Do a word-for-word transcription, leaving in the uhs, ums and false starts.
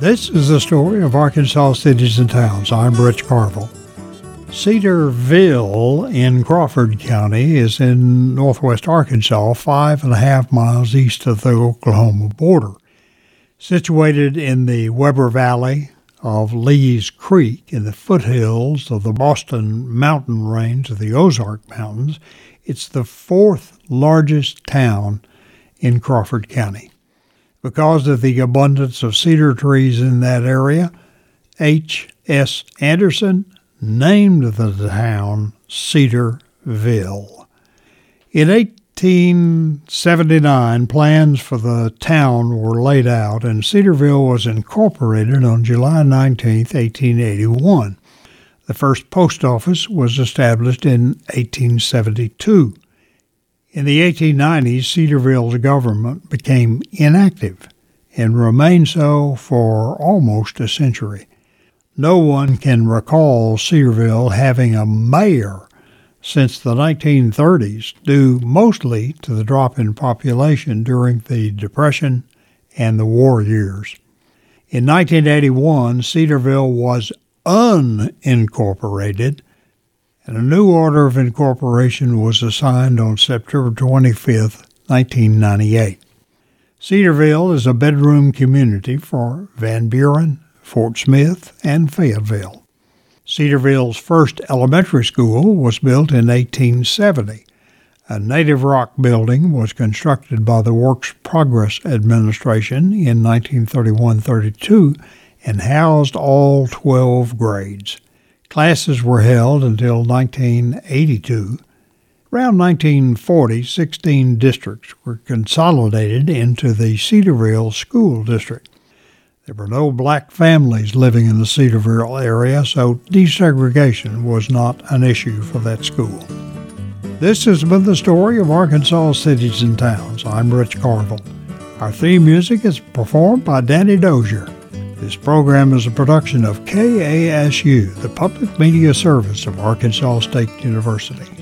This is the story of Arkansas cities and towns. I'm Rich Carville. Cedarville in Crawford County is in northwest Arkansas, five and a half miles east of the Oklahoma border. Situated in the Weber Valley of Lees Creek in the foothills of the Boston Mountain Range of the Ozark Mountains, it's the fourth largest town in Crawford County. Because of the abundance of cedar trees in that area, H S Anderson named the town Cedarville. In eighteen seventy-nine, plans for the town were laid out, and Cedarville was incorporated on July nineteenth, eighteen eighty-one. The first post office was established in eighteen seventy-two. In the eighteen nineties, Cedarville's government became inactive and remained so for almost a century. No one can recall Cedarville having a mayor since the nineteen thirties, due mostly to the drop in population during the Depression and the war years. In nineteen eighty-one, Cedarville was unincorporated, and a new order of incorporation was assigned on September twenty-fifth, nineteen ninety-eight. Cedarville is a bedroom community for Van Buren, Fort Smith, and Fayetteville. Cedarville's first elementary school was built in eighteen seventy. A native rock building was constructed by the Works Progress Administration in nineteen thirty-one thirty-two and housed all twelve grades. Classes were held until nineteen eighty-two. Around nineteen forty, sixteen districts were consolidated into the Cedarville School District. There were no black families living in the Cedarville area, so desegregation was not an issue for that school. This has been the story of Arkansas cities and towns. I'm Rich Carville. Our theme music is performed by Danny Dozier. This program is a production of K A S U, the public media service of Arkansas State University.